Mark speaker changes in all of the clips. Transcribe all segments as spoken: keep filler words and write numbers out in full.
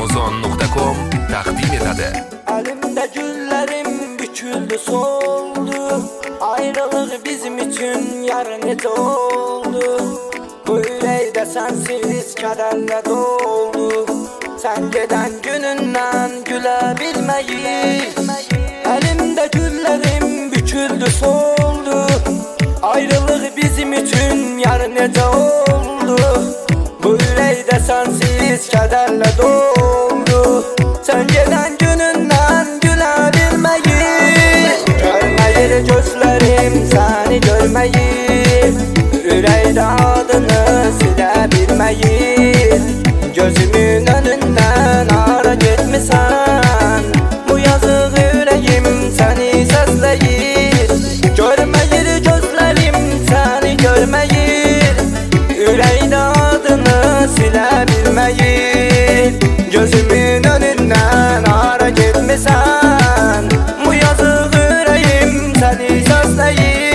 Speaker 1: amazon nokta com takdim etadi.
Speaker 2: Elimde güllerim büküldü soldu, ayrılık bizim için yarın nece oldu. Bu yüreğde sensiz kederle doldu, sen giden gününden gülebilmeyi. Elimde güllerim büküldü soldu, ayrılık bizim için yarın nece oldu. Bu yüreğde sensiz kederle doldu, sen giden gününden gülebilmeyi. Görmeyir gözlerim seni görmeyi, yüreğde adını silebilmeyi. Gözümün önünden ara gitmişsen, bu yazık yüreğim seni sesleyir. Görmeyir gözlerim seni görmeyir, yüreğde adını silebilmeyi. Gözümün önünden ara gitmişsen, bu yazık yüreğim seni sesleyir.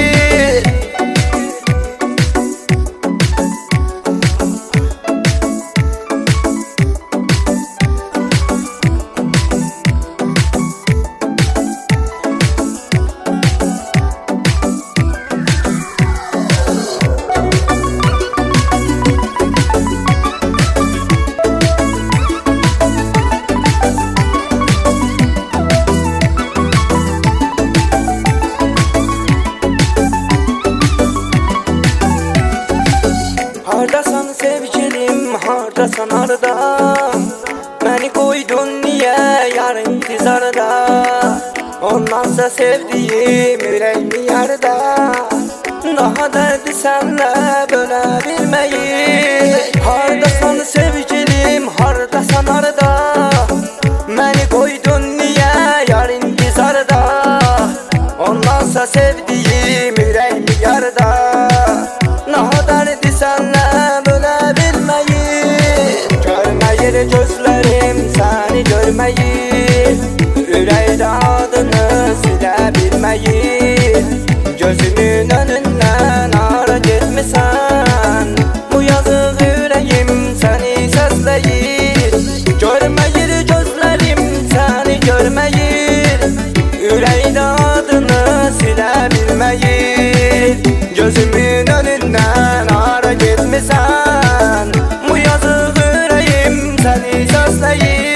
Speaker 2: Hardasan sevgilim, hardasan arda, beni koydun niye yar intizarda. Ondansa sevdiğim yüreğimi yarda, daha derdi senle bölebilmeyi. Hardasan sevgilim, hardasan arda, beni koydun niye yar intizarda. Ondansa sevdiğim yüreğimi yarda, daha derdi senle bölebilmeyi. Görmeyir gözlerim seni görmeyi, yüreğde adını silebilmeyi. Gözümün önünden ara gitmişsen, bu yazık yüreğim seni sesleyir. Görmeyir gözlerim seni görmeyir, yüreğde adını silebilmeyi. Gözümün önünden ara gitmişsen, bu yazık yüreğim seni sesleyir.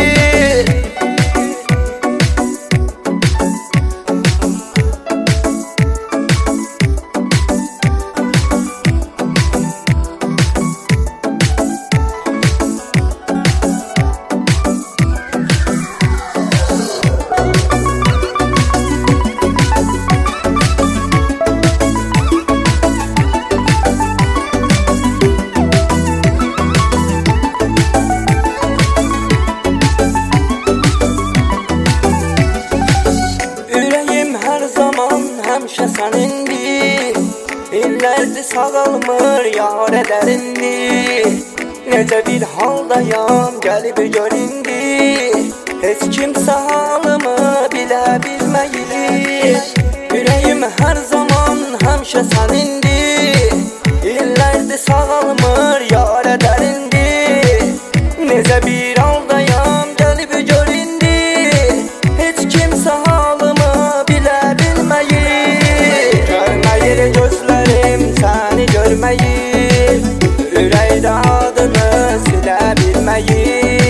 Speaker 2: Həmişə sənindir, illərdir sağalmır yar ədərindir. Necə bir haldayam gəlib gör indi, heç kimsə halımı bilə bilməyir. Ürəyim hər zaman həmişə sənindir, illərdir sağalmır yar ədərindir. Necə bir haldayam gəlib gör indi, heç kimsə halımı bilə bilməyir. Görmeyir gözlerim seni görmeyir, yüreğde adını silebilmeyi.